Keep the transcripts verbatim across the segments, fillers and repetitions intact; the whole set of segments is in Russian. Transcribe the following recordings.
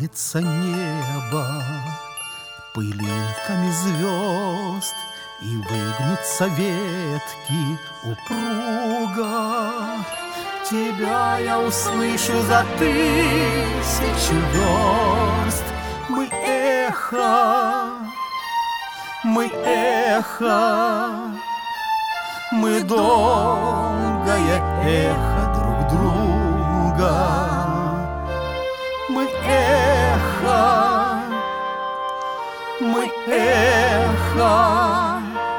Умоется небо пылинками звезд, и выгнутся ветки упруго. Тебя я услышу за тысячу верст. Мы эхо, мы эхо, мы долгое эхо друг друга. Мы эхо, мы эхо,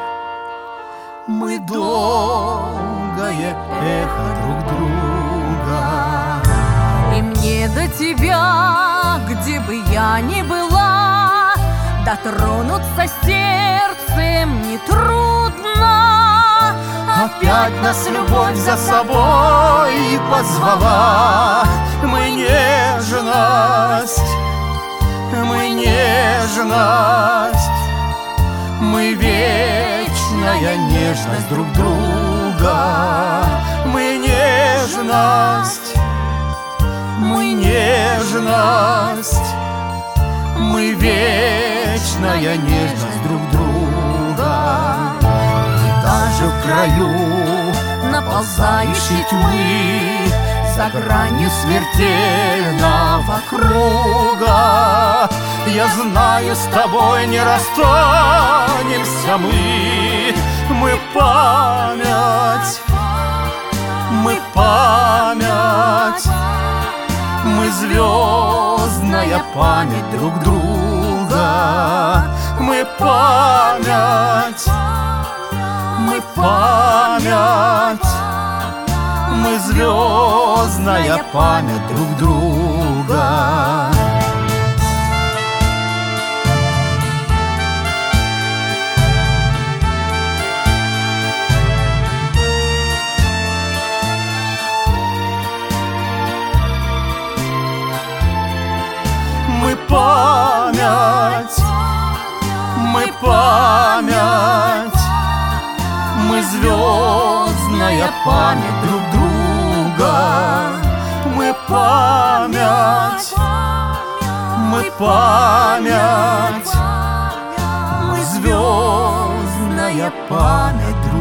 мы долгое эхо друг друга. И мне до тебя, где бы я ни была, дотронуться сердцем нетрудно. Опять нас любовь за собой позвала. Мы нежность, мы нежность, мы вечная нежность друг друга. Мы нежность, мы нежность, мы вечная нежность друг друга. И даже в краю наползающей тьмы, за гранью смертельного круга, я знаю, с тобой не расстанемся мы. Мы память, мы память, мы звездная память друг друга. Мы память, мы память, мы звездная память друг друга. Мы память, мы память, мы звездная память друг друга. Мы память, мы память, мы звездная память друг друга.